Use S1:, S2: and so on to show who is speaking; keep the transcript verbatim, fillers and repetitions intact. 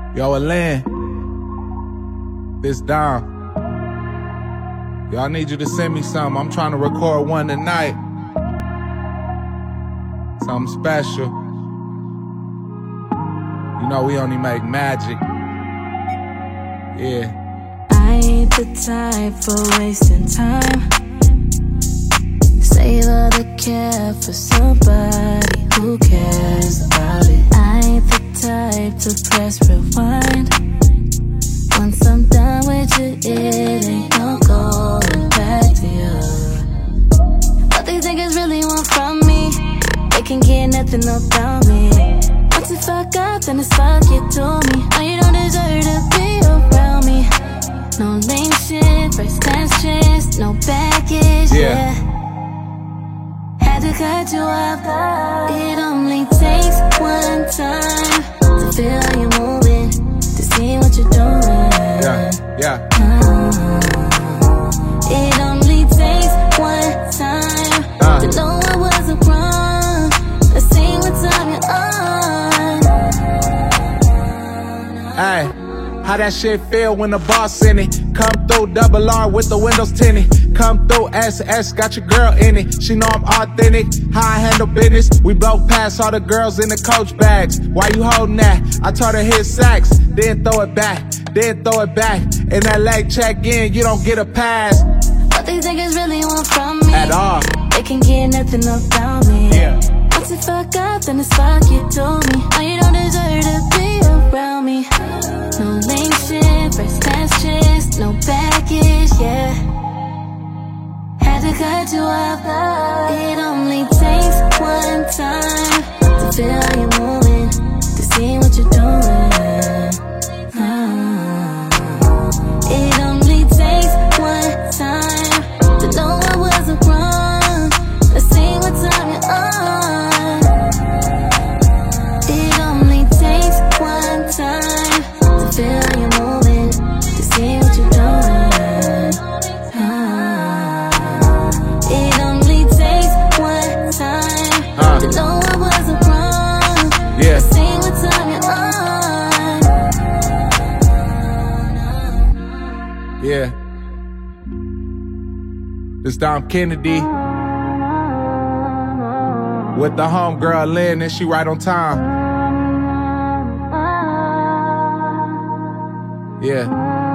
S1: Yo, Alen, this Dom. Y'all need you to send me something. I'm trying to record one tonight. Something special. You know we only make magic. Yeah.
S2: I ain't the type for wasting time. Save all the care for somebody who cares about it. I ain't the type to press rewind. Once I'm done with you, it ain't no going back to you. What these niggas really want from me, they can get nothing about me. Once you fuck up, then it's fuck you to me. Oh, you don't deserve to be around me. No lame shit, first class chance, no baggage, yeah, yeah. Had to cut you off. It only takes one time to feel how you're moving, to see what you're doing.
S1: Yeah, yeah.
S2: uh, It only takes one time uh. to know what wasn't wrong. Let's see what time you're on.
S1: Hey, how that shit feel when the boss in it? Come through double R with the windows tinted. Come through S S, got your girl in it. She know I'm authentic, how I handle business. We blow past all the girls in the coach bags. Why you holding that? I taught her hit sacks, then throw it back, then throw it back. And that leg check in, you don't get a pass.
S2: What these niggas really want from me,
S1: at all,
S2: they can get nothing about me.
S1: Yeah.
S2: Once you fuck up, then it's fuck you to me. Oh, you don't deserve to be around me. No lame shit, first class chance, no baggage, yeah. Had to cut you off. It only takes one time to feel how you're moving, to see what you're doing. uh, It only takes one time to know what wasn't wrong. Let's see what time you're on. It only takes one time to feel how you're moving, to see what you're doing. uh, It only takes one time
S1: uh.
S2: to know what wasn't wrong.
S1: Yeah.
S2: Let's see what time you're on.
S1: Yeah. This Dom Kennedy with the homegirl Lynn, and she right on time. Yeah.